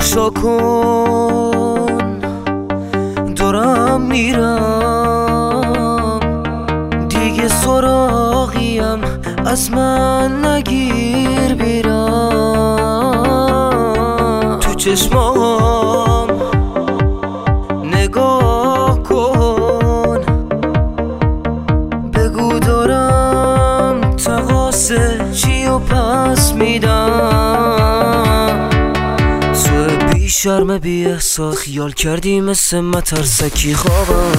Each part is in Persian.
تماشا کن دارم میرم، دیگه سراغیم از من نگیر بیرم. تو چشمام نگاه کن، بگو دارم تقاصه چی و پس میدم. تو بی شرم بی احساس خیال کردی مثل مترسکی خوابم،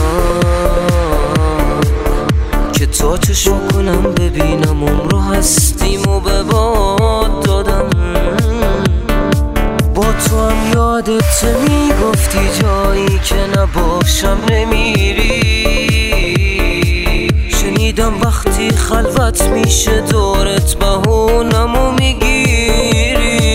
که تا چشم کنم ببینم عمرو هستیم و به باد دادم. با تو هم یادت میگفتی جایی که نباشم نمیری. شنیدم وقتی خلوت میشه دورت بهونمو میگیری.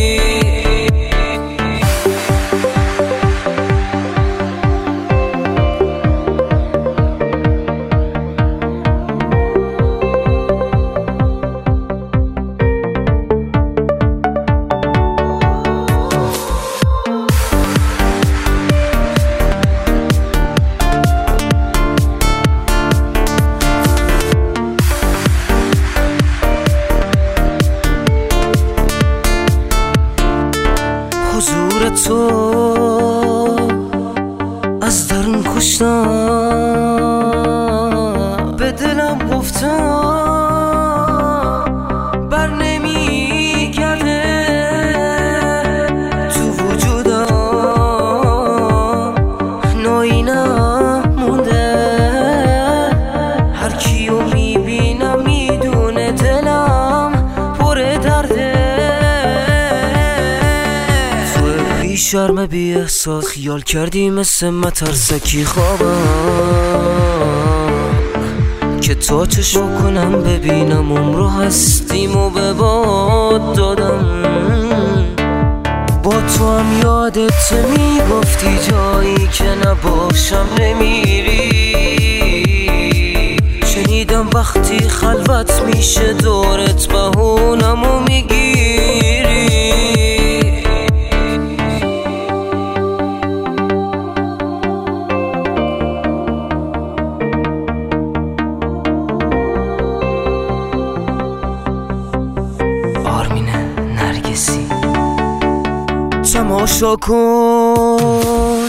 حضور تو از درون کشتم، به دلم گفتم بر نمیگرده. تو وجودم نایی نمونده، هر کیو میبینم میدونه دلم پر درده. بی شرم بی احساس خیال کردی مثل مترسکی خوابم، که تا چشم کنم ببینم عمرو هستیم و به باد دادم. با تو هم یادت میگفتی جایی که نباشم نمیری. شنیدم وقتی خلوت میشه دورت بهونمو میگیری. تماشا کن